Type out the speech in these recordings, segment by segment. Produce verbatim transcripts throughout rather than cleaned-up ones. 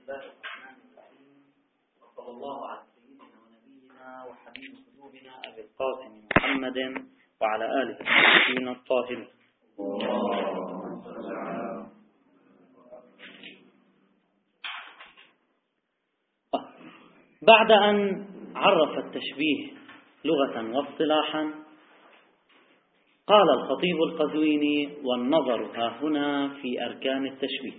الله الرحمن الرحيم، وصلى الله على سيدنا ونبينا وحبيب قلوبنا أبي القاسم محمد وعلى آله الطيبين الطاهرين. بعد أن عرف التشبيه لغة واصطلاحا، قال الخطيب القزويني: والنظر ها هنا في أركان التشبيه.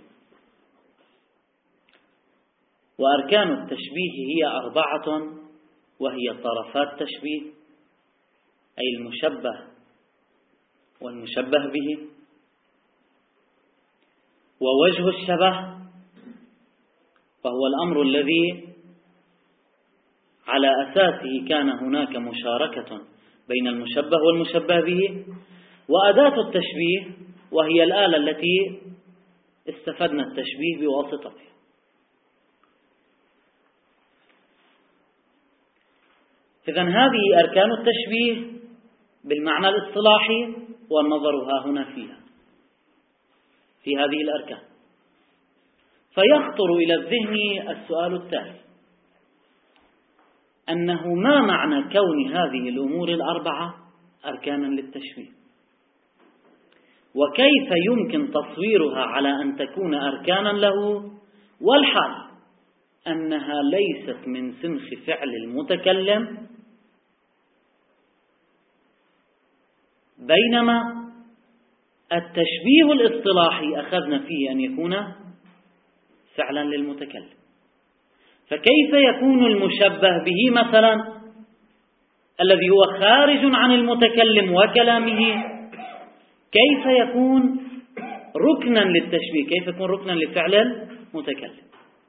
وأركان التشبيه هي أربعة، وهي طرفات التشبيه أي المشبه والمشبه به، ووجه الشبه وهو الأمر الذي على أساسه كان هناك مشاركة بين المشبه والمشبه به، وأداة التشبيه وهي الآلة التي استفدنا التشبيه بواسطتها. إذن هذه أركان التشبيه بالمعنى الاصطلاحي، والنظر ها هنا فيها في هذه الأركان. فيخطر إلى الذهن السؤال التالي: أنه ما معنى كون هذه الأمور الأربعة أركانا للتشبيه؟ وكيف يمكن تصويرها على أن تكون أركانا له، والحال أنها ليست من سنخ فعل المتكلم، بينما التشبيه الاصطلاحي أخذنا فيه أن يكون فعلا للمتكلم؟ فكيف يكون المشبه به مثلا الذي هو خارج عن المتكلم وكلامه، كيف يكون ركنا للتشبيه؟ كيف يكون ركنا لفعل المتكلم؟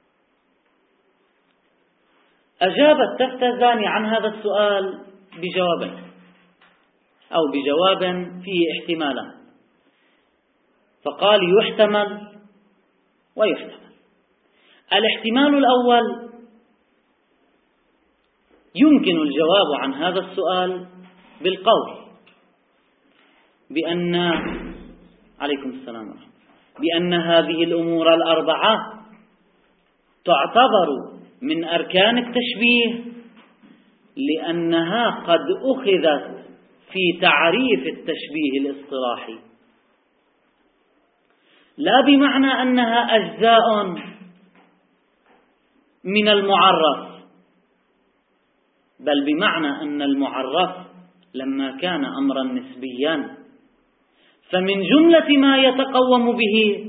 أجاب التفتزاني عن هذا السؤال بجوابين، أو بجواب فيه احتمالا. فقال: يحتمل ويحتمل. الاحتمال الأول: يمكن الجواب عن هذا السؤال بالقول بأن عليكم السلام ورحمة الله بأن هذه الأمور الأربعة تعتبر من أركان التشبيه، لأنها قد أخذت في تعريف التشبيه الاصطلاحي، لا بمعنى أنها أجزاء من المعرف، بل بمعنى أن المعرف لما كان أمرا نسبيا فمن جملة ما يتقوم به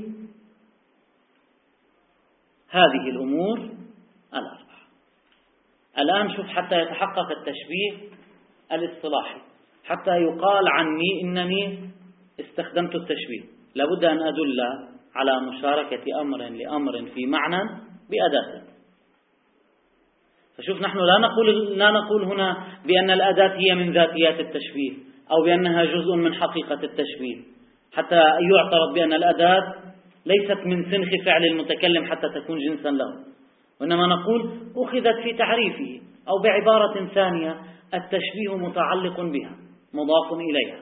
هذه الأمور الأربعة. الآن شوف، حتى يتحقق التشبيه الاصطلاحي، حتى يقال عني إنني استخدمت التشبيه، لابد أن أدل على مشاركة أمر لأمر في معنى بأداة. فشوف، نحن لا نقول لا نقول هنا بأن الأداة هي من ذاتيات التشبيه أو بأنها جزء من حقيقة التشبيه، حتى يعترض بأن الأداة ليست من سنخ فعل المتكلم حتى تكون جنسا له، وإنما نقول أخذت في تعريفه، أو بعبارة ثانية التشبيه متعلق بها مضاف إليها،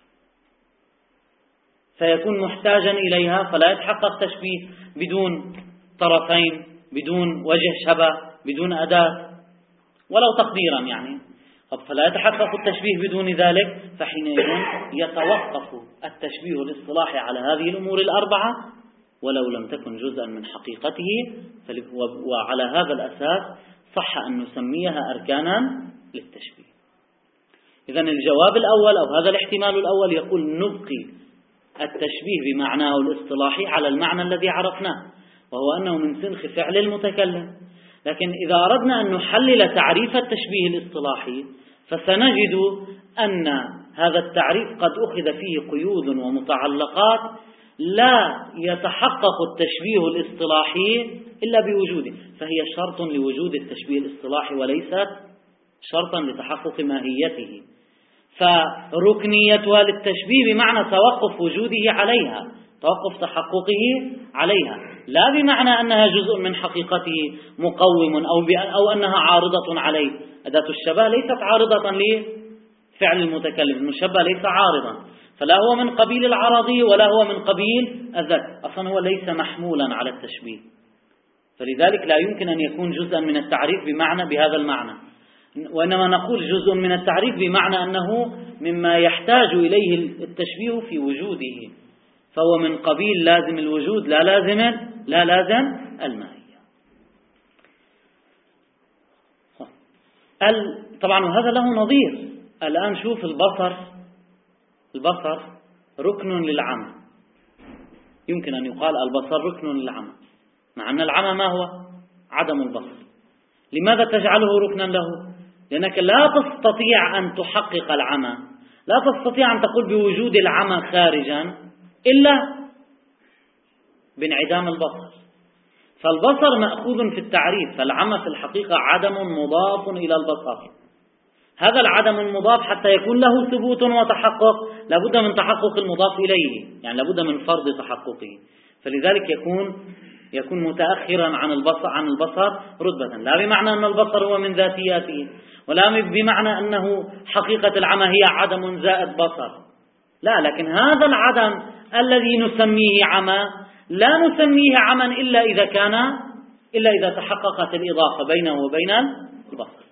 فيكون محتاجا إليها، فلا يتحقق تشبيه بدون طرفين، بدون وجه شبه، بدون أداة، ولو تقديرا يعني. فلا يتحقق التشبيه بدون ذلك، فحينئذ يتوقف التشبيه الاصطلاحي على هذه الأمور الأربعة ولو لم تكن جزءا من حقيقته، وعلى هذا الأساس صح أن نسميها أركانا للتشبيه. إذن الجواب الأول أو هذا الاحتمال الأول يقول: نبقي التشبيه بمعناه الاصطلاحي على المعنى الذي عرفناه، وهو أنه من سنخ فعل المتكلم. لكن إذا أردنا أن نحلل تعريف التشبيه الاصطلاحي، فسنجد أن هذا التعريف قد أخذ فيه قيود ومتعلقات لا يتحقق التشبيه الاصطلاحي إلا بوجوده، فهي شرط لوجود التشبيه الاصطلاحي وليست شرطا لتحقق ماهيته. فركنيتها للتشبيه بمعنى توقف وجوده عليها، توقف تحققه عليها، لا بمعنى أنها جزء من حقيقته مقوم أو, أو أنها عارضة عليه. أداة الشبه ليست عارضة لفعل المتكلم، المشبه ليس عارضا، فلا هو من قبيل العرضي ولا هو من قبيل الذات، أصلا هو ليس محمولا على التشبيه. فلذلك لا يمكن أن يكون جزءا من التعريف بمعنى بهذا المعنى، وإنما نقول جزء من التعريف بمعنى أنه مما يحتاج إليه التشبيه في وجوده، فهو من قبيل لازم الوجود لا لازم لا لازم الماهية. طبعا وهذا له نظير. الآن شوف البصر، البصر ركن للعمى، يمكن أن يقال البصر ركن للعمى، مع أن العمى ما هو؟ عدم البصر. لماذا تجعله ركنا له؟ لأنك لا تستطيع أن تحقق العمى، لا تستطيع أن تقول بوجود العمى خارجا إلا بانعدام البصر. فالبصر مأخوذ في التعريف، فالعمى في الحقيقة عدم مضاف إلى البصر. هذا العدم المضاف حتى يكون له ثبوت وتحقق لابد من تحقق المضاف إليه، يعني لابد من فرض تحققه، فلذلك يكون يكون متأخرا عن البصر عن البصر رتبة، لا بمعنى أن البصر هو من ذاتياته، ولا بمعنى أنه حقيقة العمى هي عدم زائد بصر، لا، لكن هذا العدم الذي نسميه عمى لا نسميه عمى إلا إذا كان إلا إذا تحققت الإضافة بينه وبين البصر.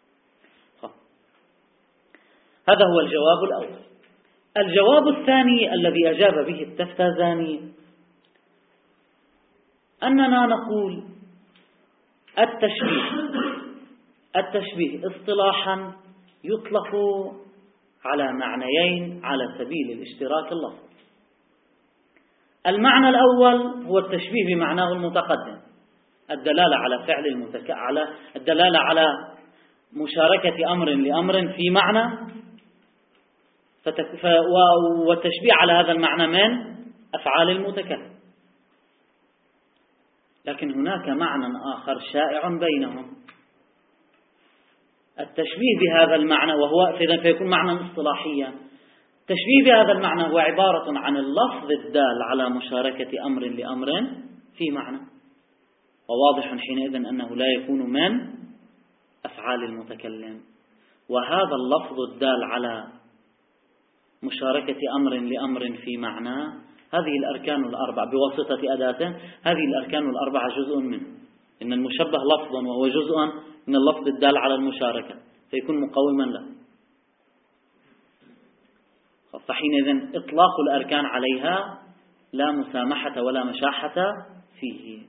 هذا هو الجواب الأول. الجواب الثاني الذي أجاب به التفتازاني أننا نقول التشبيه التشبيه اصطلاحا يطلق على معنيين على سبيل الاشتراك اللفظي. المعنى الأول هو التشبيه بمعناه المتقدم، الدلالة على فعل المتك... على الدلالة على مشاركة أمر لأمر في معنى، فتك... ف... والتشبيه على هذا المعنى من أفعال المتكلم. لكن هناك معنى آخر شائع بينهم، التشبيه بهذا المعنى، وهو فيكون معنى اصطلاحيا. التشبيه بهذا المعنى هو عبارة عن اللفظ الدال على مشاركة أمر لأمر في معنى، وواضح حينئذ أنه لا يكون من أفعال المتكلم. وهذا اللفظ الدال على مشاركة أمر لأمر في معنى، هذه الأركان الأربعة بواسطة أداته، هذه الأركان الأربعة جزء منه، إن المشبه لفظا وهو جزء من اللفظ الدال على المشاركة فيكون مقوما له، فحينئذ إطلاق الأركان عليها لا مسامحة ولا مشاحة فيه.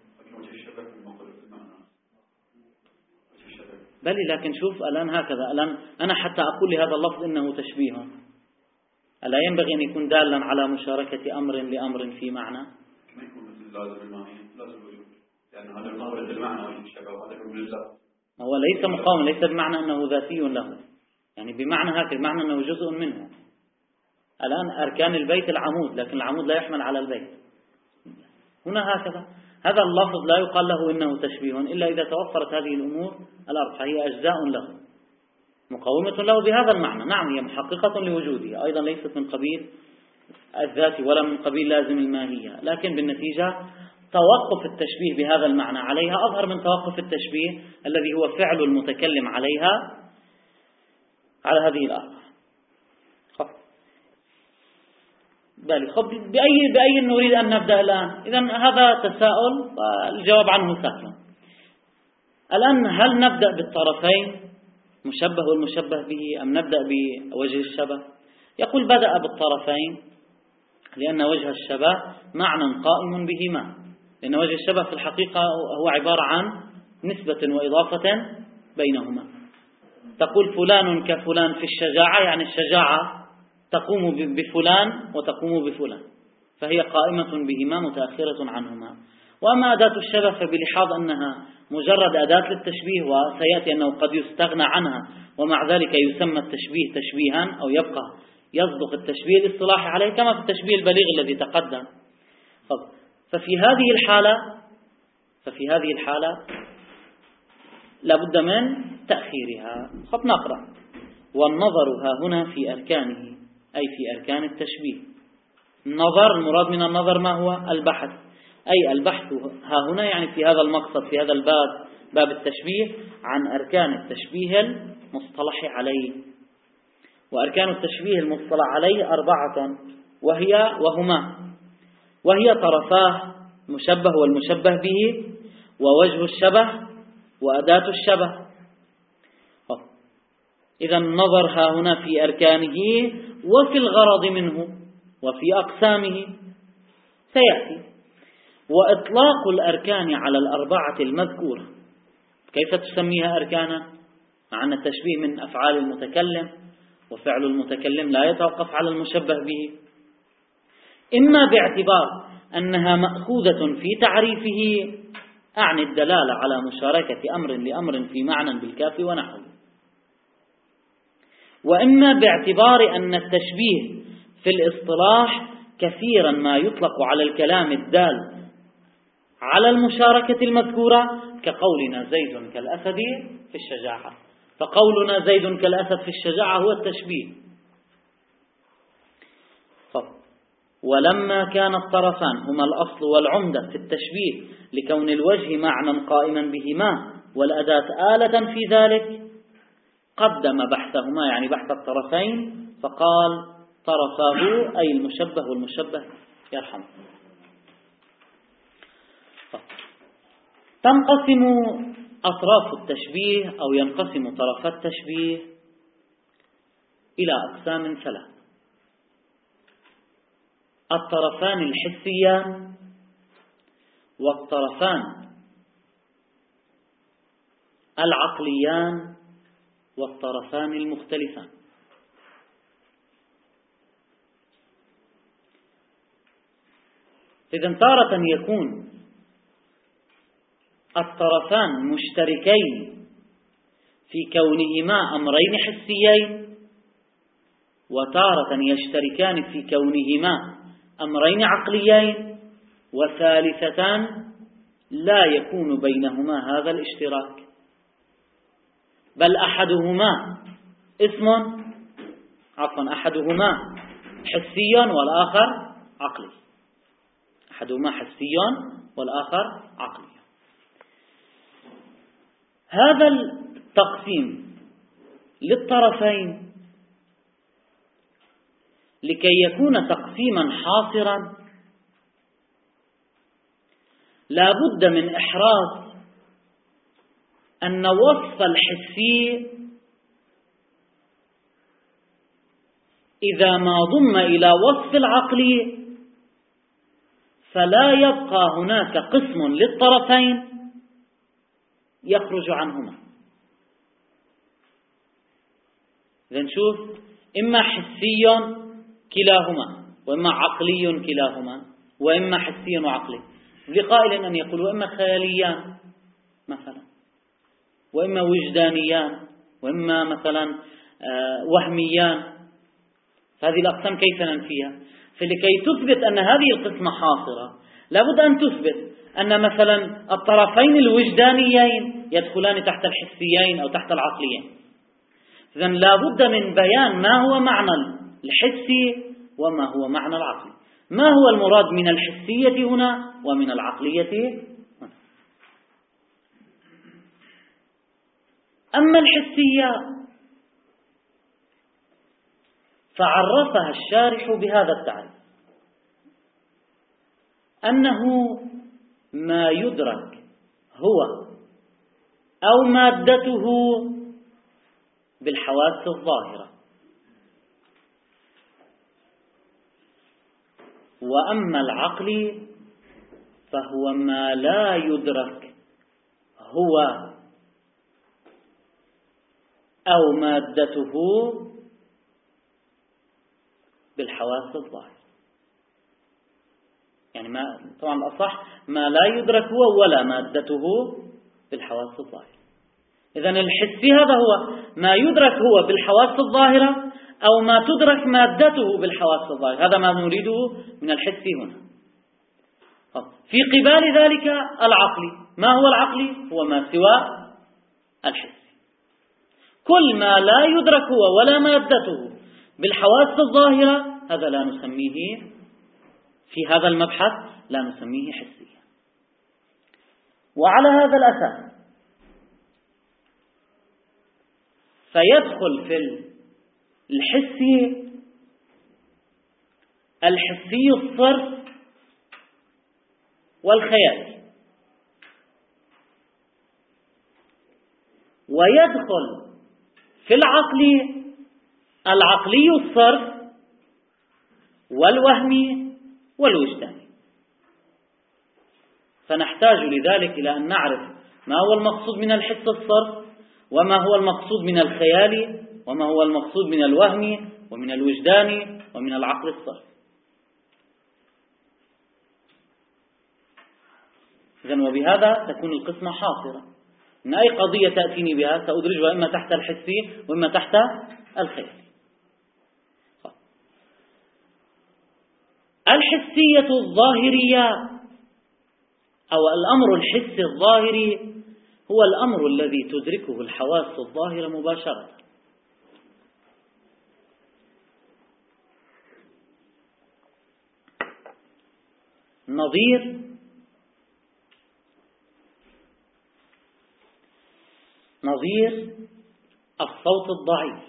بل لكن شوف الآن هكذا، الآن أنا حتى أقول لهذا اللفظ إنه تشبيه، ألا ينبغي أن يكون دالا على مشاركة أمر لأمر في معنى؟ ما يكون مثل لازم المعنى، لازم الوجود، لأن هذا المقابلة المعنى والشبه وهذا يكون بالله. هو ليس مقاوم، ليس بمعنى أنه ذاتي له، يعني بمعنى هكذا، بمعنى أنه جزء منه. الآن أركان البيت العمود، لكن العمود لا يحمل على البيت. هنا هكذا، هذا اللفظ لا يقال له إنه تشبيه إلا إذا توفرت هذه الأمور الأربعة، هي أجزاء له مقاومة له بهذا المعنى. نعم هي محققة لوجوده، أيضا ليست من قبيل الذات ولا من قبيل لازم الماهية، لكن بالنتيجة توقف التشبيه بهذا المعنى عليها أظهر من توقف التشبيه الذي هو فعل المتكلم عليها على هذه الأربعة. بالي خب بأي بأي نريد أن نبدأ الآن؟ إذن هذا تساؤل والجواب عنه سهل. الآن هل نبدأ بالطرفين مشبه والمشبه به أم نبدأ بوجه الشبه؟ يقول بدأ بالطرفين لأن وجه الشبه معنى قائم بهما، لأن وجه الشبه في الحقيقة هو عبارة عن نسبة وإضافة بينهما. تقول فلان كفلان في الشجاعة، يعني الشجاعة تقوم بفلان وتقوم بفلان، فهي قائمة بهما متأخرة عنهما. وأما أداة الشبه فبلحاظ أنها مجرد أداة للتشبيه، وسيأتي أنه قد يستغنى عنها ومع ذلك يسمى التشبيه تشبيها، أو يبقى يصدق التشبيه الاصطلاحي عليه كما في التشبيه البليغ الذي تقدم. ففي هذه الحالة ففي هذه الحالة لابد من تأخيرها. خب نقرأ: والنظر ها هنا في أركانه، أي في أركان التشبيه. النظر المراد من النظر ما هو؟ البحث، أي البحث ها هنا يعني في هذا المقصد، في هذا الباب، باب التشبيه، عن أركان التشبيه المصطلح عليه. وأركان التشبيه المصطلح عليه أربعة، وهي وهما وهي طرفاه المشبه والمشبه به، ووجه الشبه وأداة الشبه. إذا النظر ها هنا في أركانه وفي الغرض منه وفي أقسامه سيأتي. وإطلاق الأركان على الأربعة المذكورة كيف تسميها أركانا؟ مع أن التشبيه من أفعال المتكلم، وفعل المتكلم لا يتوقف على المشبه به، إما باعتبار أنها مأخوذة في تعريفه أعني الدلالة على مشاركة أمر لأمر في معنى بالكاف ونحوه، وإما باعتبار أن التشبيه في الاصطلاح كثيرا ما يطلق على الكلام الدال على المشاركة المذكورة، كقولنا زيد كالأسد في الشجاعة، فقولنا زيد كالأسد في الشجاعة هو التشبيه. ولما كان الطرفان هما الأصل والعمدة في التشبيه لكون الوجه معنى قائما بهما والأداة آلة في ذلك، قدم بحثهما يعني بحث الطرفين فقال طرفاه أي المشبه والمشبه يرحم. تنقسم أطراف التشبيه أو ينقسم طرف التشبيه إلى أقسام ثلاث: الطرفان الحسيان، والطرفان العقليان، والطرفان المختلفان. إذن تارة يكون الطرفان مشتركين في كونهما أمرين حسيين، وتارة يشتركان في كونهما أمرين عقليين، وثالثتان لا يكون بينهما هذا الاشتراك، بل أحدهما اسم عفوا أحدهما حسي والآخر عقلي، أحدهما حسي والآخر عقلي. هذا التقسيم للطرفين لكي يكون تقسيما حاصرا لا بد من إحراز أن وصف الحسي إذا ما ضم إلى وصف العقلي فلا يبقى هناك قسم للطرفين يخرج عنهما. إذن شوف، إما حسي كلاهما وإما عقلي كلاهما وإما حسي وعقلي، لقائل أن يقول وإما خياليان مثلا وإما وجدانيان وإما مثلا وهميان، هذه الأقسام كيف ننفيها؟ فلكي تثبت أن هذه القسمة حاصرة لابد أن تثبت أن مثلا الطرفين الوجدانيين يدخلان تحت الحسيين أو تحت العقليين. إذن لابد من بيان ما هو معنى الحسي وما هو معنى العقلي، ما هو المراد من الحسية هنا ومن العقلية هنا. أما الحسية فعرفها الشارح بهذا التعريف: أنه ما يدرك هو أو مادته بالحواس الظاهرة، وأما العقل فهو ما لا يدرك هو أو مادته بالحواس الظاهرة. يعني ما طبعا الأصح ما لا يدرك هو ولا مادته بالحواس الظاهرة. إذن الحسي هذا هو ما يدرك هو بالحواس الظاهرة أو ما تدرك مادته بالحواس الظاهرة، هذا ما نريده من الحسي هنا. في قبال ذلك العقلي، ما هو العقلي؟ هو ما سوى الحسي. كل ما لا يدرك هو ولا مادته بالحواس الظاهرة هذا لا نسميه في هذا المبحث لا نسميه حسيا. وعلى هذا الأساس فيدخل في الحسي الحسي الصرف والخيالي. ويدخل في العقل العقلي الصرف والوهمي والوجداني. فنحتاج لذلك إلى أن نعرف ما هو المقصود من الحس الصرف، وما هو المقصود من الخيال، وما هو المقصود من الوهم ومن الوجدان ومن العقل الصرف. إذن وبهذا تكون القسمة حاصرة. إن أي قضية تأتيني بها سأدرجها إما تحت الحسي وإما تحت الخيال. الحسية الظاهرية أو الأمر الحسي الظاهري هو الأمر الذي تدركه الحواس الظاهرة مباشرة. نظير نظير الصوت الضعيف.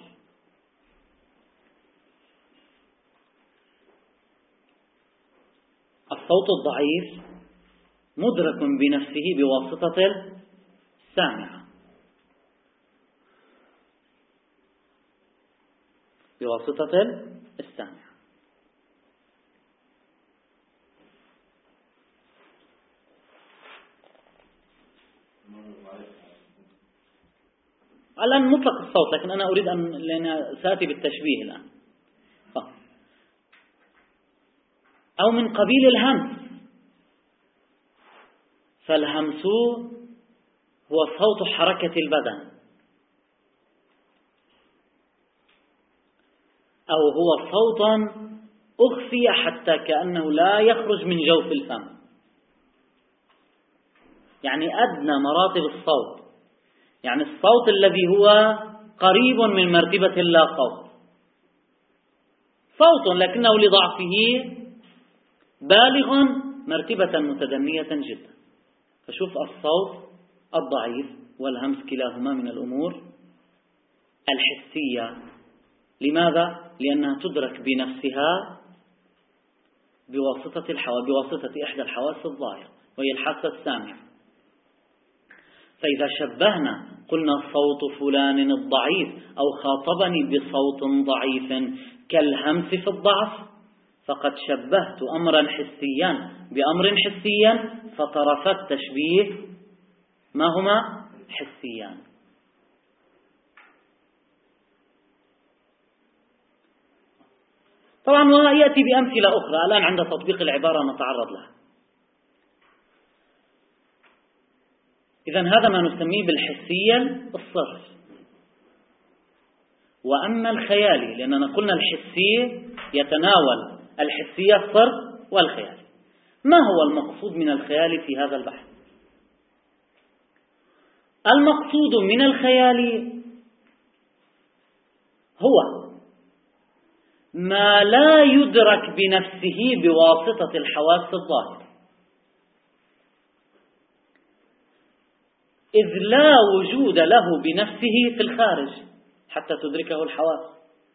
الصوت الضعيف مدرك بنفسه بواسطة السامع، بواسطة السامع. الآن مطلق الصوت، لكن أنا أريد أن لأن سأتي بالتشبيه الآن. أو من قبيل الهمس، فالهمس هو صوت حركة البدن، أو هو صوت أخفي حتى كأنه لا يخرج من جوف الفم، يعني أدنى مراتب الصوت، يعني الصوت الذي هو قريب من مرتبة اللا صوت، صوت لكنه لضعفه بالغ مرتبة متدنية جدا. فشوف الصوت الضعيف والهمس كلاهما من الأمور الحسية. لماذا؟ لأنها تدرك بنفسها بواسطة الحواس، بواسطة إحدى الحواس الظاهرة وهي الحاسة السامعة. فإذا شبهنا قلنا صوت فلان الضعيف أو خاطبني بصوت ضعيف كالهمس في الضعف، فقد شبهت أمرا حسيا بأمر حسيا، فطرفا التشبيه ما هما حسيان. طبعا ويأتي بأمثلة أخرى الآن عند تطبيق العبارة نتعرض لها. إذن هذا ما نسميه بالحسية الصرف. وأما الخيالي، لأننا قلنا الحسي يتناول الحسية الصرف والخيال. ما هو المقصود من الخيال في هذا البحث؟ المقصود من الخيال هو ما لا يدرك بنفسه بواسطة الحواس الظاهرة، إذ لا وجود له بنفسه في الخارج حتى تدركه الحواس،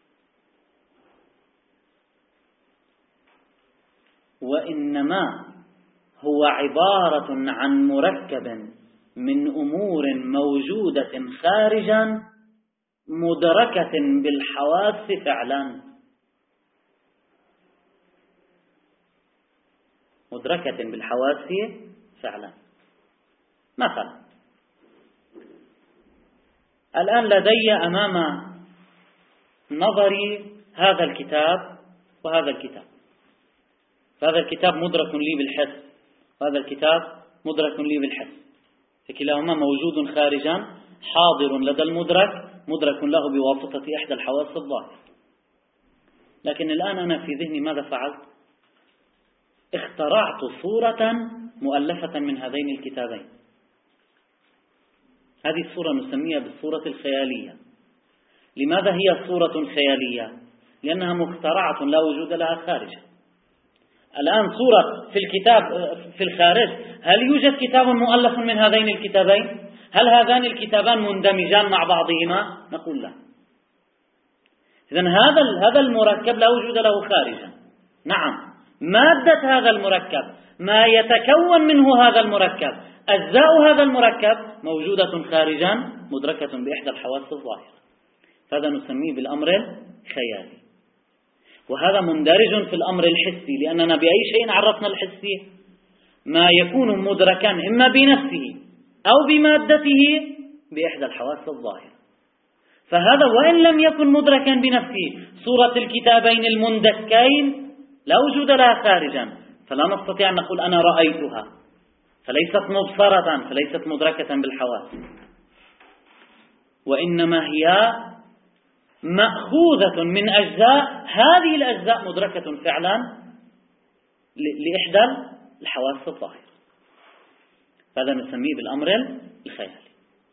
وإنما هو عبارة عن مركب من أمور موجودة خارجا مدركة بالحواس فعلا، مدركة بالحواس فعلا. مثلا الآن لدي أمام نظري هذا الكتاب وهذا الكتاب، فهذا الكتاب مدرك لي بالحس وهذا الكتاب مدرك لي بالحس، فكلاهما موجود خارجا حاضر لدى المدرك، مدرك له بواسطة إحدى الحواس الظاهرة. لكن الآن أنا في ذهني ماذا فعلت؟ اخترعت صورة مؤلفة من هذين الكتابين. هذه الصورة نسميها بالصورة الخيالية. لماذا هي صورة خيالية؟ لأنها مخترعة لا وجود لها خارجا. الآن صورة في الكتاب في الخارج، هل يوجد كتاب مؤلف من هذين الكتابين؟ هل هذان الكتابان مندمجان مع بعضهما؟ نقول لا. إذن هذا هذا المركب لا وجود له خارجا. نعم مادة هذا المركب، ما يتكون منه هذا المركب، أجزاء هذا المركب موجودة خارجا مدركة بإحدى الحواس الظاهرة. هذا نسميه بالأمر الخيالي، وهذا مندرج في الأمر الحسي، لأننا بأي شيء عرفنا الحسي؟ ما يكون مدركا إما بنفسه أو بمادته بإحدى الحواس الظاهرة. فهذا وإن لم يكن مدركا بنفسه، صورة الكتابين المندكين لا وجود لها خارجا، فلا نستطيع أن نقول أنا رأيتها، فليست مبصرة، فليست مدركة بالحواس، وإنما هي مأخوذة من أجزاء، هذه الأجزاء مدركة فعلا لإحدى الحواس الظاهرة. هذا نسميه بالأمر الخيالي.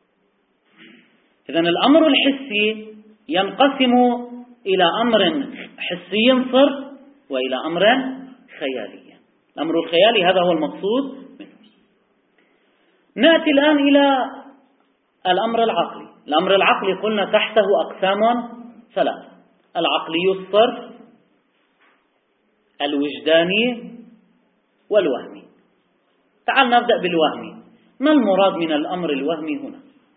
إذن الأمر الحسي ينقسم إلى أمر حسي صرف وإلى أمر خيالي. الأمر الخيالي هذا هو المقصود منه. نأتي الآن إلى الأمر العقلي. الأمر العقلي قلنا تحته أقسام ثلاثة: العقلي الصرف، الوجداني، والوهمي. تعال نبدأ بالوهمي. ما المراد من الأمر الوهمي هنا؟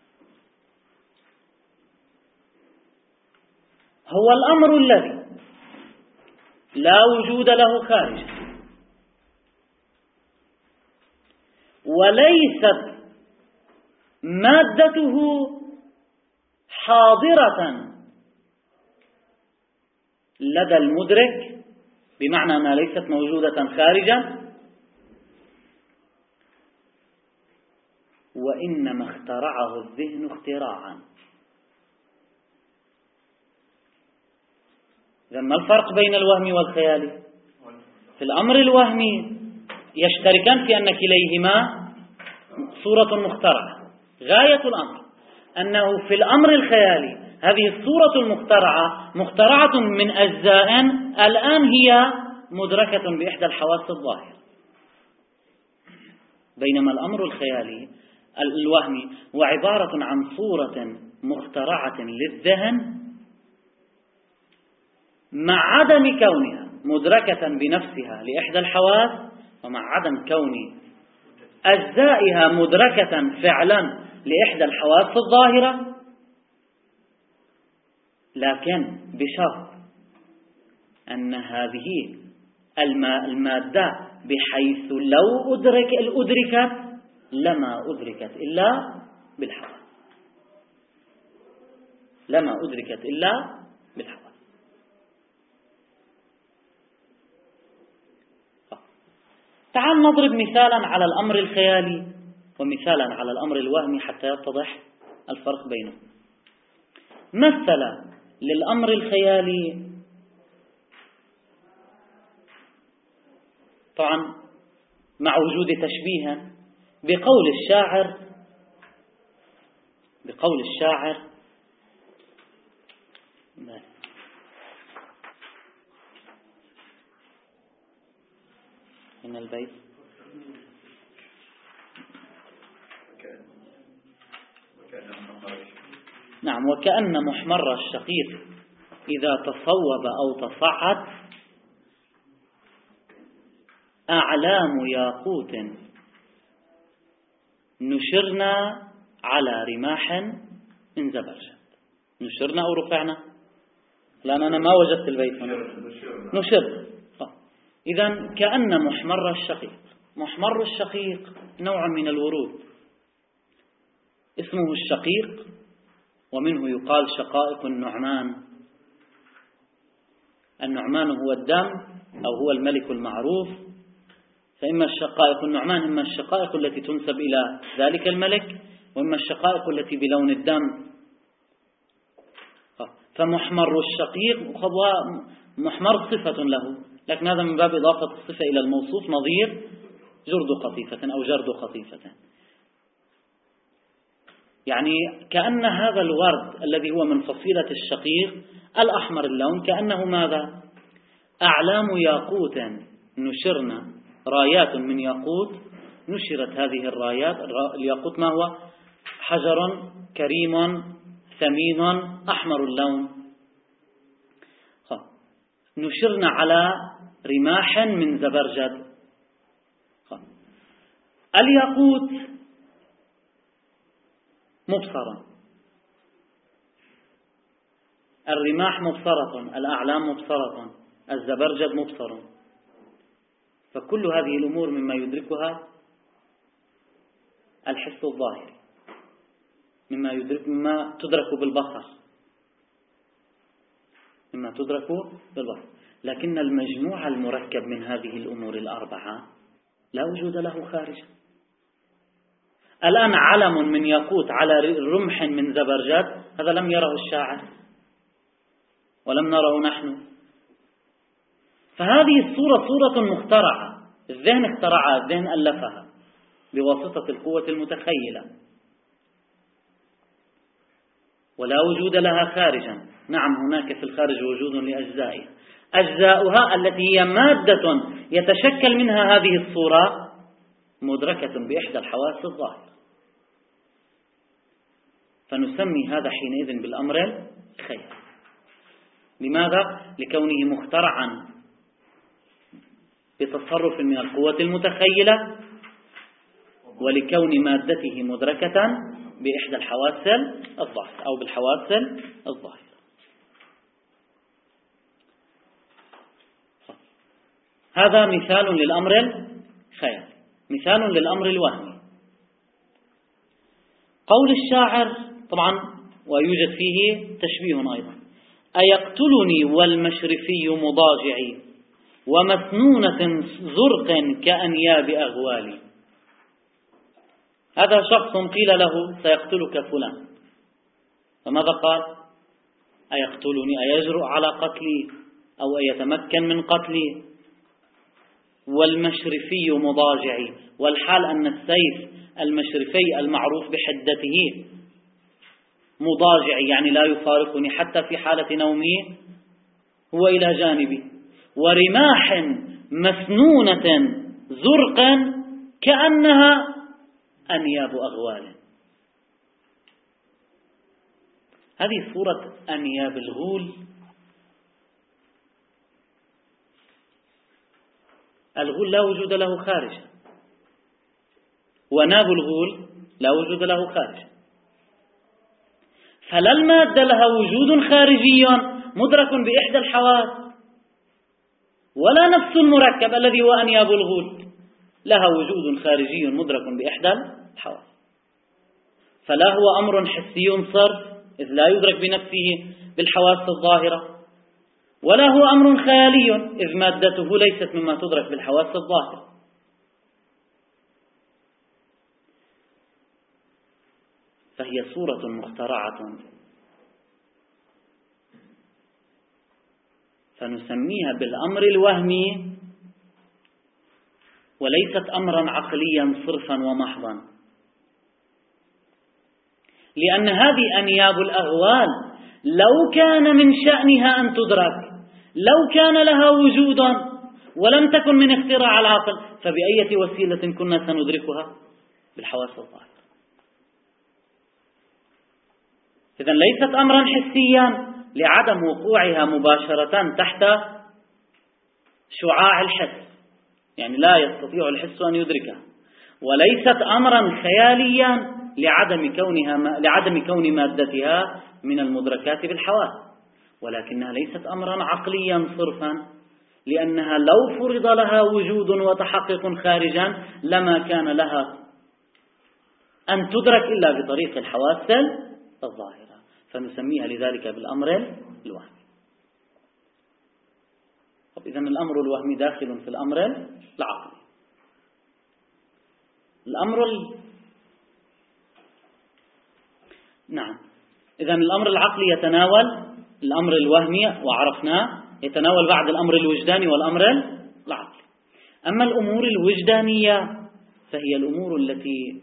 هو الأمر الذي لا وجود له خارج، وليست مادته حاضرة لدى المدرك، بمعنى أنها ليست موجودة خارجا، وإنما اخترعه الذهن اختراعا. إذن ما الفرق بين الوهم والخيال؟ في الأمر الوهمي يشتركان في أن كليهما صورة مخترعة. غاية الأمر أنه في الأمر الخيالي هذه الصورة المخترعة مخترعة من أجزاء الآن هي مدركة بإحدى الحواس الظاهرة، بينما الأمر الخيالي الوهمي هو عبارة عن صورة مخترعة للذهن مع عدم كونها مدركة بنفسها لإحدى الحواس، ومع عدم كون أجزائها مدركة فعلا لإحدى الحواس الظاهرة، لكن بشرط أن هذه المادة بحيث لو أدرك أدركت لما أدركت إلا بالحواس، لما أدركت إلا بالحواس. تعال نضرب مثالا على الأمر الخيالي ومثالا على الأمر الوهمي حتى يتضح الفرق بينهم. مثل للأمر الخيالي طبعا مع وجود تشبيه بقول الشاعر بقول الشاعر من البيت: نعم، وكأن محمر الشقيق إذا تصوب أو تصعد أعلام ياقوت نشرنا على رماح من زبرجد. نشرنا أو رفعنا؟ لأن أنا ما وجدت البيت هنا. نشر. إذن كأن محمر الشقيق. محمر الشقيق نوع من الورود اسمه الشقيق، ومنه يقال شقائق النعمان. النعمان هو الدم أو هو الملك المعروف، فإما الشقائق النعمان إما الشقائق التي تنسب إلى ذلك الملك، وإما الشقائق التي بلون الدم. فمحمر الشقيق محمر صفة له، لكن هذا من باب إضافة الصفة إلى الموصوف، نظير جرد قطيفة أو جرد قطيفة. يعني كأن هذا الورد الذي هو من فصيلة الشقيق الأحمر اللون كأنه ماذا؟ أعلام ياقوت نشرنا، رايات من ياقوت نشرت. هذه الرايات، الياقوت ما هو؟ حجر كريم ثمين أحمر اللون. نشرنا على رماح من زبرجد. الياقوت مبصرة، الرماح مبصرة، الأعلام مبصرة، الزبرجد مبصر. فكل هذه الأمور مما يدركها الحس الظاهري، مما يدرك مما تدرك بالبصر، مما تدرك بالبصر. لكن المجموع المركب من هذه الأمور الأربعة لا وجود له خارجا. الآن علم من ياقوت على رمح من زبرجد، هذا لم يره الشاعر ولم نره نحن. فهذه الصورة صورة مخترعة، الذهن اخترعها، الذهن ألفها بواسطة القوة المتخيلة، ولا وجود لها خارجا. نعم هناك في الخارج وجود لأجزائها، أجزاؤها التي هي مادة يتشكل منها هذه الصورة مدركة بإحدى الحواس الظاهرة. فنسمي هذا حينئذ بالأمر الخيالي. لماذا؟ لكونه مخترعا بتصرف من القوة المتخيلة، ولكون مادته مدركة بإحدى الحواس الظاهرة أو بالحواس الظاهرة. هذا مثال للأمر الخيالي. مثال للأمر الوهمي قول الشاعر طبعا، ويوجد فيه تشبيه أيضا: أيقتلني والمشرفي مضاجعي ومسنونة زرق كأنياب أغوالي. هذا شخص قيل له سيقتلك فلان، فماذا قال؟ أيقتلني، أيجرؤ على قتلي أو أيتمكن من قتلي. والمشرفي مضاجعي، والحال أن السيف المشرفي المعروف بحدته مضاجعي، يعني لا يفارقني حتى في حالة نومي هو إلى جانبي. ورماح مسنونة زرقا كأنها أنياب أغوال. هذه صورة أنياب الغول. الغول لا وجود له خارج، وناب الغول لا وجود له خارج. فلا المادة لها وجود خارجي مدرك بإحدى الحواس، ولا نفس المركب الذي هو أنياب الغول لها وجود خارجي مدرك بإحدى الحواس. فلا هو أمر حسي صرف إذ لا يدرك بنفسه بالحواس الظاهرة، ولا هو أمر خيالي إذ مادته ليست مما تدرك بالحواس الظاهرة. فهي صورة مخترعة، فنسميها بالأمر الوهمي، وليست أمرا عقليا صرفا ومحضا. لأن هذه أنياب الأغوال لو كان من شأنها أن تدرك، لو كان لها وجودا ولم تكن من اختراع العقل، فبأية وسيلة كنا سندركها؟ بالحواس الظاهرة. إذن ليست أمرا حسيا لعدم وقوعها مباشرة تحت شعاع الحس، يعني لا يستطيع الحس أن يدركها. وليست أمرا خياليا لعدم كونها لعدم كون مادتها من المدركات بالحواس، ولكنها ليست أمرا عقليا صرفا، لأنها لو فرض لها وجود وتحقق خارجا لما كان لها أن تدرك إلا بطريق الحواس الظاهرة. فنسميها لذلك بالأمر الوهمي. إذن الأمر الوهمي داخل في الأمر العقلي. الأمر ال... نعم إذن الأمر العقلي يتناول الأمر الوهمي وعرفناه، يتناول بعد الأمر الوجداني والأمر العقلي. أما الأمور الوجدانية فهي الأمور التي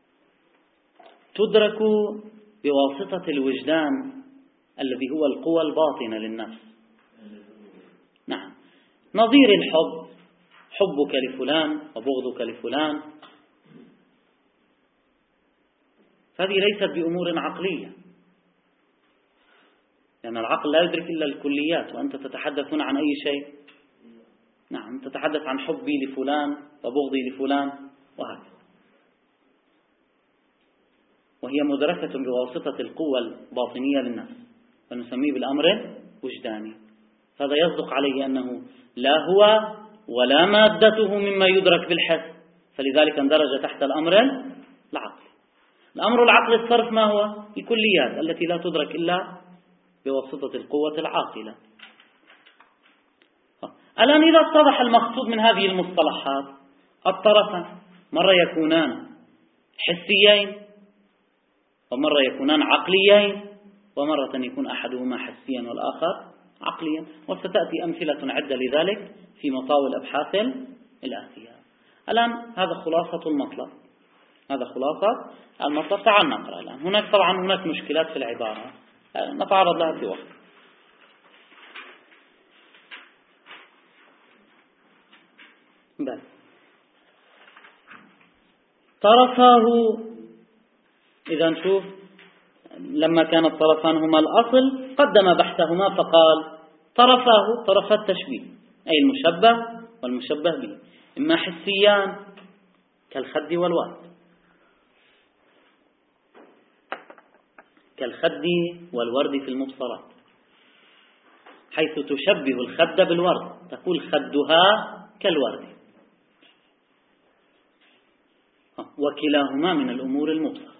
تدرك بواسطة الوجدان الذي هو القوى الباطنة للنفس. نعم، نظير الحب، حبك لفلان وبغضك لفلان، هذه ليست بأمور عقلية، لأن العقل لا يدرك إلا الكليات، وأنت تتحدثون عن أي شيء؟ نعم، تتحدث عن حبي لفلان وبغضي لفلان وهكذا، وهي مدركة بواسطة القوة الباطنية للنفس، فنسميه بالأمر الوجداني. هذا يصدق عليه أنه لا هو ولا مادته مما يدرك بالحس، فلذلك اندرج تحت الأمر العقلي. الأمر العقلي الصرف ما هو؟ الكليات التي لا تدرك إلا بواسطة القوة العاقلة. الآن إذا اتضح المقصود من هذه المصطلحات، الطرفان مرة يكونان حسيين ومرة يكونان عقليين ومرة يكون أحدهما حسيا والآخر عقليا، وستأتي أمثلة عدة لذلك في مطاول الأبحاث الآتية. الآن هذا خلاصة المطلب، هذا خلاصة المطلب. تعال نقرأ الآن. هناك طبعا هناك مشكلات في العبارة نتعرض لها في وقت. بل طرفاه، إذا نشوف لما كان الطرفان هما الأصل قدم بحثهما فقال طرفاه، طرف التشبيه أي المشبه والمشبه به، إما حسيان كالخد والورد، كالخد والورد في المبصرات، حيث تشبه الخد بالورد تقول خدها كالورد، وكلاهما من الأمور المبصرة.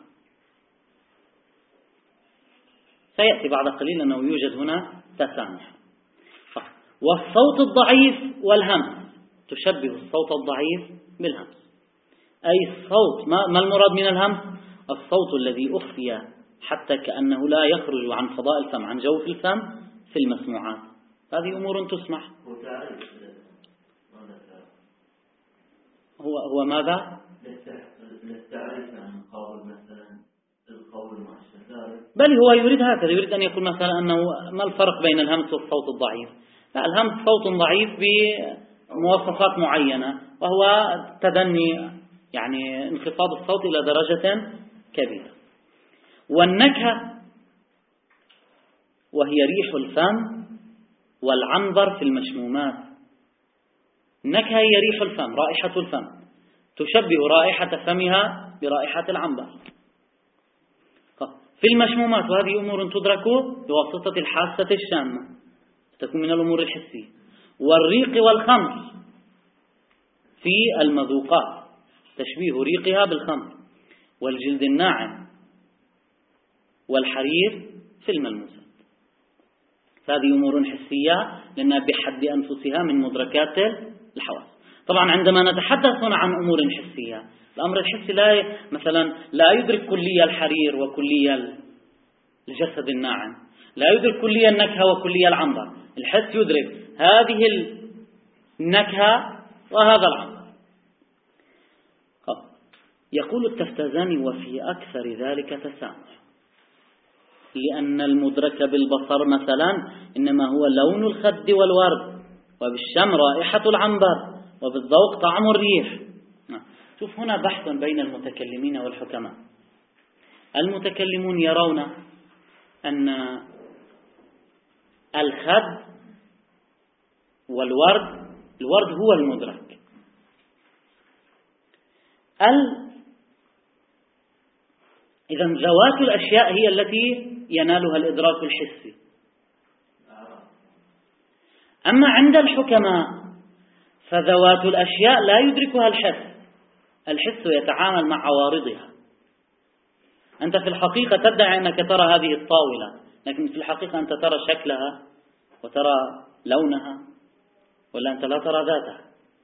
سيأتي بعد قليل أنه يوجد هنا تسامح. والصوت الضعيف والهمس، تشبه الصوت الضعيف بالهمس، أي الصوت ما المراد من الهمس؟ الصوت الذي أخفي حتى كأنه لا يخرج عن فضاء الفم، عن جوف الفم في المسموعات، هذه أمور تسمح. هو هو ماذا؟ بل هو يريد هكذا، يريد أن يقول مثلا أنه ما الفرق بين الهمس والصوت الضعيف؟ لا، الهمس صوت ضعيف بمواصفات معينة، وهو تدني يعني انخفاض الصوت إلى درجة كبيرة. والنكهة وهي ريح الفم والعنبر في المشمومات. النكهة هي ريح الفم، رائحة الفم، تشبه رائحة فمها برائحة العنبر في المشمومات، وهذه أمور تدرك بواسطة الحاسة الشامة، تكون من الأمور الحسية. والريق والخمر في المذوقات، تشبيه ريقها بالخمر. والجلد الناعم والحرير في الملموسات، هذه أمور حسية لأنها بحد أنفسها من مدركات الحواس. طبعا عندما نتحدث هنا عن أمور حسية، الأمر الحسي لا مثلا لا يدرك كلية الحرير وكلية الجسد الناعم، لا يدرك كلية النكهة وكلية العنبر. الحس يدرك هذه النكهة وهذا العنبر. يقول التفتازاني وفي أكثر ذلك تسامح، لأن المدرك بالبصر مثلا إنما هو لون الخد والورد، وبالشم رائحة العنبر، وبالذوق طعم الريح. شوف هنا بحث بين المتكلمين والحكماء. المتكلمون يرون أن الخد والورد، الورد هو المدرك، ال إذا ذوات الأشياء هي التي ينالها الإدراك الحسي. أما عند الحكماء فذوات الأشياء لا يدركها الحس، الحس يتعامل مع عوارضها. أنت في الحقيقة تدعي أنك ترى هذه الطاولة، لكن في الحقيقة أنت ترى شكلها وترى لونها، ولا أنت لا ترى ذاتها.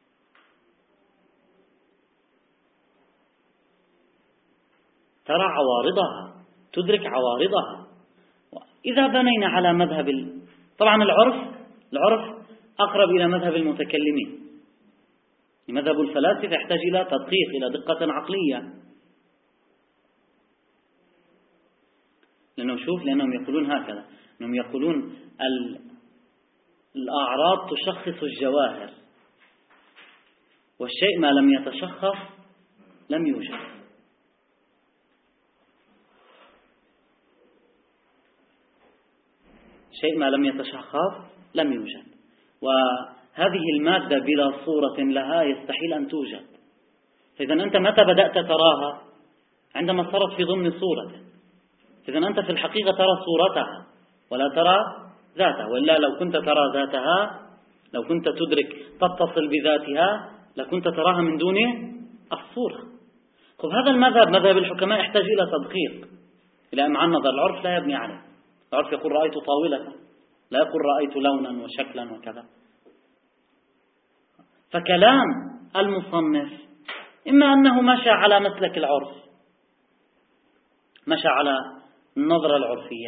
ترى عوارضها، تدرك عوارضها. إذا بنينا على مذهب ال... طبعا العرف العرف أقرب إلى مذهب المتكلمين، مذهب الفلاسفة يحتاج إلى تدقيق، إلى دقة عقلية، لأنهم شوف لأنهم يقولون هكذا، أنهم يقولون ال... الأعراض تشخص الجواهر، والشيء ما لم يتشخص لم يوجد. شيء ما لم يتشخص لم يوجد. هذه المادة بلا صورة لها يستحيل أن توجد. فإذا أنت متى بدأت تراها؟ عندما صارت في ضمن صورة. إذا أنت في الحقيقة ترى صورتها ولا ترى ذاتها، وإلا لو كنت ترى ذاتها، لو كنت تدرك تتصل بذاتها لكنت تراها من دون الصورة. خب هذا المذهب، مذهب الحكماء، يحتاج إلى تدقيق، إلى مع النظر. العرف لا يبني عليه. العرف يقول رأيت طاولة، لا يقول رأيت لونا وشكلا وكذا. فكلام المصنف إما أنه مشى على مسلك العرف، مشى على النظرة العرفية،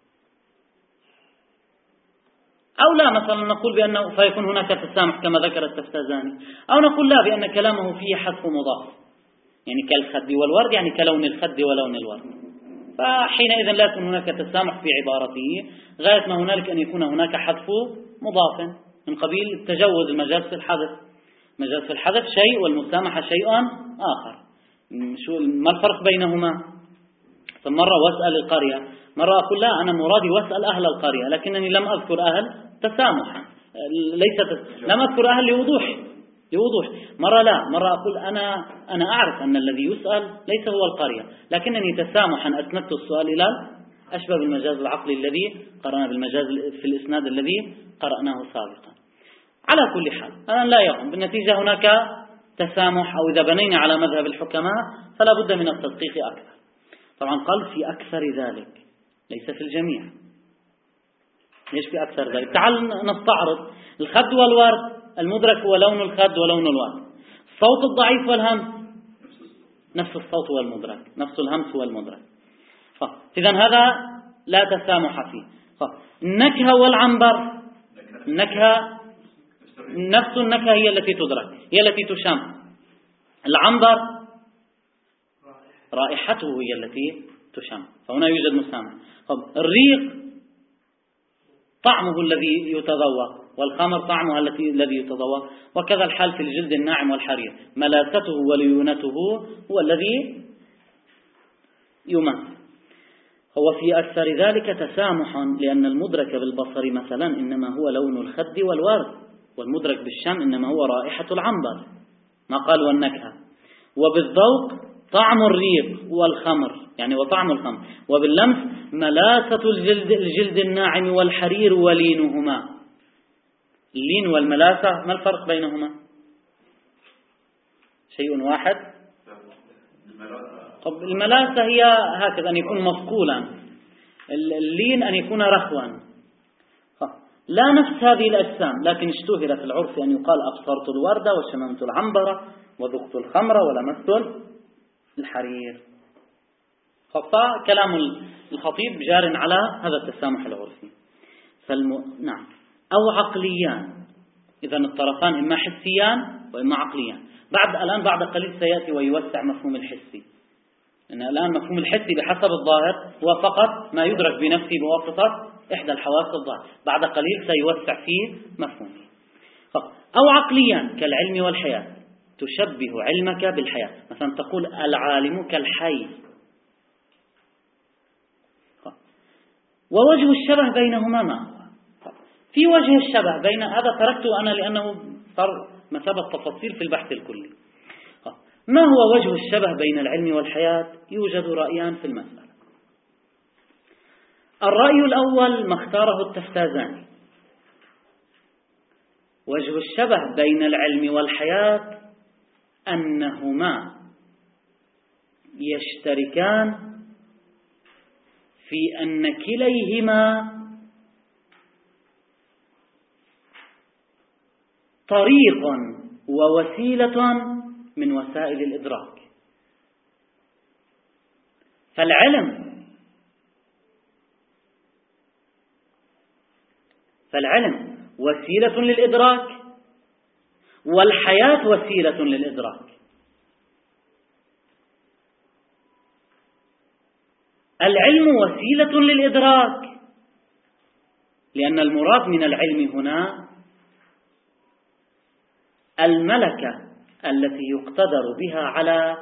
أو لا، مثلا نقول بأنه فيكون هناك تسامح كما ذكر التفتازاني، أو نقول لا، بأن كلامه فيه حذف مضاف، يعني كالخد والورد، يعني كلون الخد ولون الورد. فحينئذ لا يكون هناك تسامح في عبارته، غاية ما هنالك أن يكون هناك حذف مضاف من قبيل تجوز المجاز في الحذف. مجاز في الحذف شيء والمسامحة شيء آخر. شو ما الفرق بينهما؟ فمرة واسأل القرية، مرة أقول لا، أنا مرادي واسأل أهل القرية، لكنني لم أذكر أهل تسامحا، ليست لم أذكر أهل لوضوح لوضوح مرة لا، مرة أقول أنا أنا أعرف أن الذي يسأل ليس هو القرية، لكنني تسامحا أسندت السؤال إلى أشبه بالمجاز العقلي الذي قرأنا بالمجاز في الإسناد الذي قرأناه سابقا. على كل حال أنا لا يهم، بالنتيجة هناك تسامح، أو إذا بنينا على مذهب الحكماء فلا بد من التدقيق أكثر. طبعا قال في أكثر ذلك، ليس في الجميع. ليش في أكثر ذلك؟ تعال نستعرض الخد والورد، المدرك هو لون الخد ولون الورد. الصوت الضعيف والهمس نفس الصوت والمدرك، نفس الهمس والمدرك. إذن هذا لا تسامح فيه. النكهة والعنبر، النكهة نفس النكهة هي التي تدرك، هي التي تشم. العنبر رائحته هي التي تشم، فهنا يوجد مسامح. الريق طعمه الذي يتذوق، والخمر طعمها الذي يتذوق، وكذا الحال في الجلد الناعم والحرير، ملاسته وليونته هو الذي يمس. هو في أكثر ذلك تسامحا، لأن المدرك بالبصر مثلا إنما هو لون الخد والورد، والمدرك بالشم إنما هو رائحة العنبر، ما قال والنكهة. وبالذوق طعم الريق والخمر، يعني وطعم الخمر. وباللمس ملاسة الجلد, الجلد الناعم والحرير ولينهما. اللين والملاسة ما الفرق بينهما؟ شيء واحد. طب الملاسة هي هكذا، أن يكون مصقولا، اللين أن يكون رخوا. لا نفس هذه الأجسام، لكن اشتهر في العرف أن يقال أبصرت الوردة وشممت العنبرة وذقت الخمر ولمست الحرير. خطأ كلام الخطيب جار على هذا التسامح العرفي. فالم... نعم. أو عقليان، إذن الطرفان إما حسيان وإما عقليان. بعد الآن بعد قليل سيأتي ويوسع مفهوم الحسي، لأن الآن مفهوم الحسي بحسب الظاهر هو فقط ما يدرك بنفسه بواسطة إحدى الحواس الظاهر، بعد قليل سيوسع فيه مفهومه. أو عقليان كالعلم والحياة، تشبه علمك بالحياة، مثلا تقول العالم كالحي. ووجه الشبه بينهما ما هو؟ في وجه الشبه بين هذا تركته أنا لأنه صار مثابة تفاصيل في البحث الكلي. ما هو وجه الشبه بين العلم والحياة؟ يوجد رأيان في المسألة. الرأي الأول ما اختاره التفتازاني، وجه الشبه بين العلم والحياة أنهما يشتركان في أن كليهما طريق ووسيلة من وسائل الإدراك. فالعلم فالعلم وسيلة للإدراك، والحياة وسيلة للإدراك. العلم وسيلة للإدراك لأن المراد من العلم هنا الملكة التي يقتدر بها على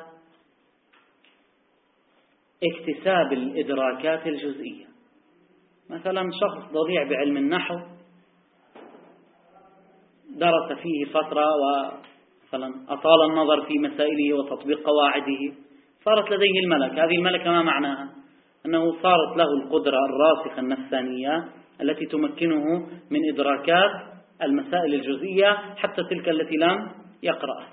اكتساب الإدراكات الجزئية. مثلا شخص ضليع بعلم النحو درس فيه فترة ومثلا أطال النظر في مسائله وتطبيق قواعده صارت لديه الملكة. هذه الملكة ما معناها؟ أنه صارت له القدرة الراسخة النفسانية التي تمكنه من إدراكات المسائل الجزئية حتى تلك التي لم يقرأها.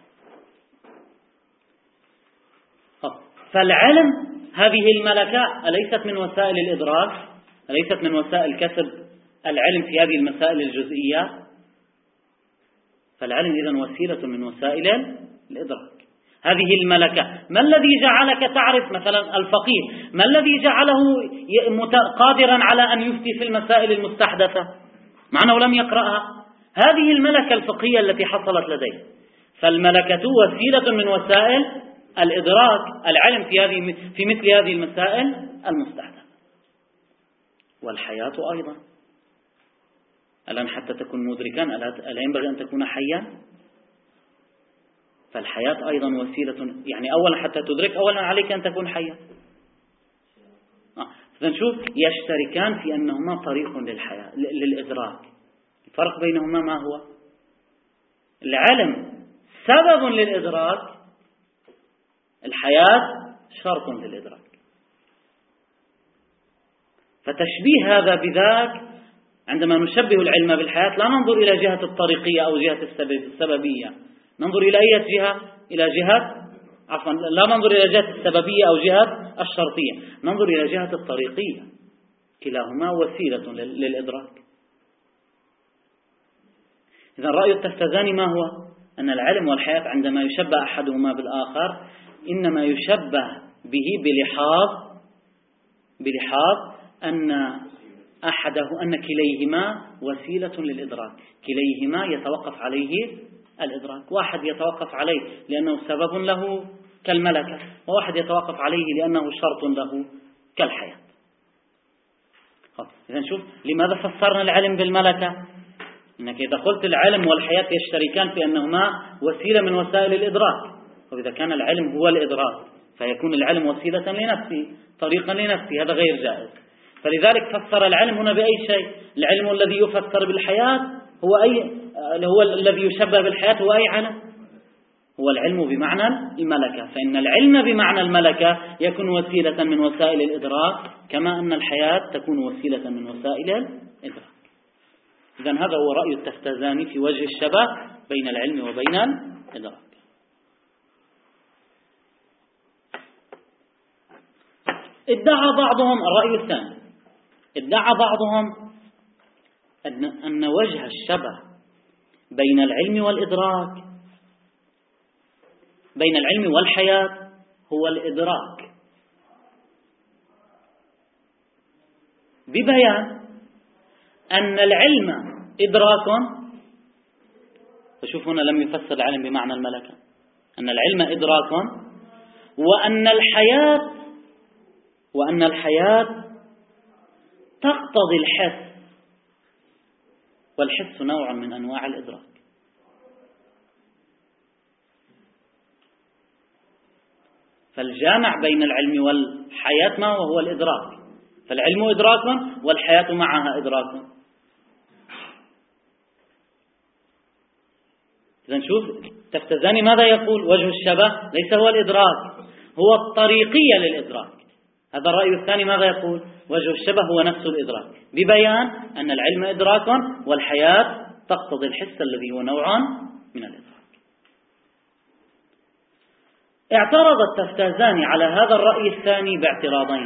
فالعلم هذه الملكة أليست من وسائل الإدراك؟ أليست من وسائل كسب العلم في هذه المسائل الجزئية؟ فالعلم إذن وسيلة من وسائل الإدراك. هذه الملكة ما الذي جعلك تعرف مثلا الفقيه؟ ما الذي جعله قادرا على أن يفتي في المسائل المستحدثة مع أنه لم يقرأها؟ هذه الملكة الفقهية التي حصلت لديه. فالملكة وسيلة من وسائل الإدراك العلم في هذه في مثل هذه المسائل المستحدثة. والحياة أيضا، الآن حتى تكون مدركا ألا ينبغي أن تكون حيا؟ فالحياة أيضا وسيلة، يعني أولا حتى تدرك أولا عليك أن تكون حيا. آه. فنشوف يشتركان في أنهما طريق للحياة للإدراك. الفرق بينهما ما هو؟ العلم سبب للإدراك، الحياة شرط للإدراك. فتشبيه هذا بذاك، عندما نشبه العلم بالحياة لا ننظر إلى جهة الطريقية أو جهة السببية، ننظر إلى أي جهة؟ إلى جهة عفوا لا ننظر إلى جهة السببية أو جهة الشرطية، ننظر إلى جهة الطريقية. كلاهما وسيلة للإدراك. إذن رأي التفتزاني ما هو؟ أن العلم والحياة عندما يشبه أحدهما بالآخر إنما يشبه به بلحاظ بلحاظ أن أحده أن كليهما وسيلة للإدراك، كليهما يتوقف عليه الإدراك. واحد يتوقف عليه لأنه سبب له كالملكة، وواحد يتوقف عليه لأنه شرط له كالحياة. إذا نشوف لماذا فسرنا العلم بالملكة؟ إنك إذا قلت العلم والحياة يشتركان في أنهما وسيلة من وسائل الإدراك، وإذا كان العلم هو الإدراك فيكون العلم وسيلة لنفسه، طريقا لنفسه، هذا غير جائز. فلذلك فسر العلم هنا بأي شيء؟ العلم الذي يفسر بالحياة هو أي هو الذي يشبه بالحياة هو أي علم؟ هو العلم بمعنى الملكة. فإن العلم بمعنى الملكة يكون وسيلة من وسائل الإدراك، كما أن الحياة تكون وسيلة من وسائل الإدراك. إذن هذا هو رأي التفتزاني في وجه الشبه بين العلم وبين الإدراك. ادعى بعضهم الرأي الثاني، ادعى بعضهم أن, أن وجه الشبه بين العلم والإدراك بين العلم والحياة هو الإدراك، ببيان أن العلم إدراك. فشوف هنا لم يفسر العلم بمعنى الملكة، أن العلم إدراك، وأن الحياة وأن الحياة تقتضي الحس، والحس نوع من أنواع الإدراك. فالجامع بين العلم والحياة ما هو الإدراك، فالعلم إدراك والحياة معها إدراك. إذا نشوف تفتزاني ماذا يقول؟ وجه الشبه ليس هو الإدراك، هو الطريقية للإدراك. هذا الرأي الثاني ماذا يقول؟ وجه الشبه هو نفس الإدراك، ببيان أن العلم إدراك والحياة تقتضي الحس الذي هو نوع من الإدراك. اعترض التفتزاني على هذا الرأي الثاني باعتراضين.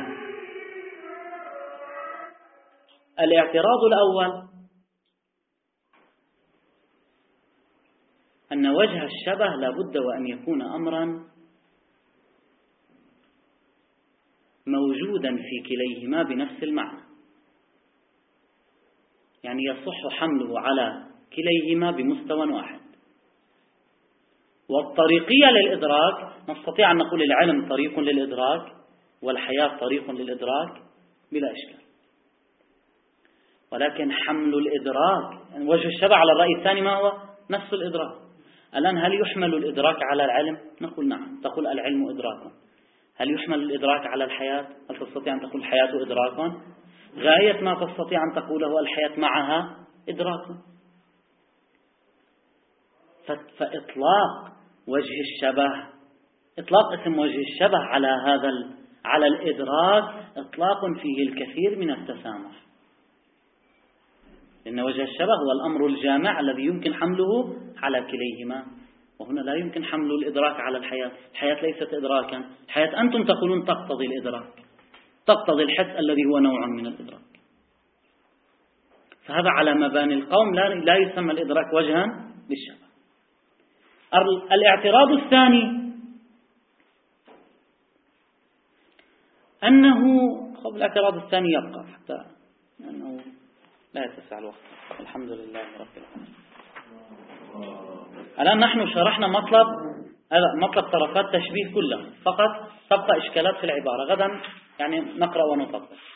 الاعتراض الأول أن وجه الشبه لا بد وأن يكون أمرا موجودا في كليهما بنفس المعنى، يعني يصح حمله على كليهما بمستوى واحد. والطريقية للإدراك نستطيع أن نقول العلم طريق للإدراك والحياة طريق للإدراك بلا إشكال، ولكن حمل الإدراك وجه الشبه على الرأي الثاني ما هو؟ نفس الإدراك. الآن هل يحمل الإدراك على العلم؟ نقول نعم، تقول العلم إدراك. هل يحمل الإدراك على الحياة؟ هل تستطيع أن تقول الحياة إدراك؟ غاية ما تستطيع أن تقوله الحياة معها إدراك. فإطلاق وجه الشبه، إطلاق اسم وجه الشبه على هذا على الإدراك إطلاق فيه الكثير من التسامح، لأن وجه الشبه هو الأمر الجامع الذي يمكن حمله على كليهما، وهنا لا يمكن حمل الإدراك على الحياة. الحياة ليست إدراكا، الحياة أنتم تقولون تقتضي الإدراك، تقتضي الحس الذي هو نوع من الإدراك. فهذا على مباني القوم لا لا يسمى الإدراك وجها للشبه. الاعتراض الثاني أنه قبل الاعتراض الثاني يبقى حتى أنه لا يتسع الوقت. الحمد لله رب العالمين. الآن نحن شرحنا مطلب هذا مطلب طرفات تشبيه كلها، فقط تبقى إشكالات في العبارة. غدا يعني نقرأ ونطبق.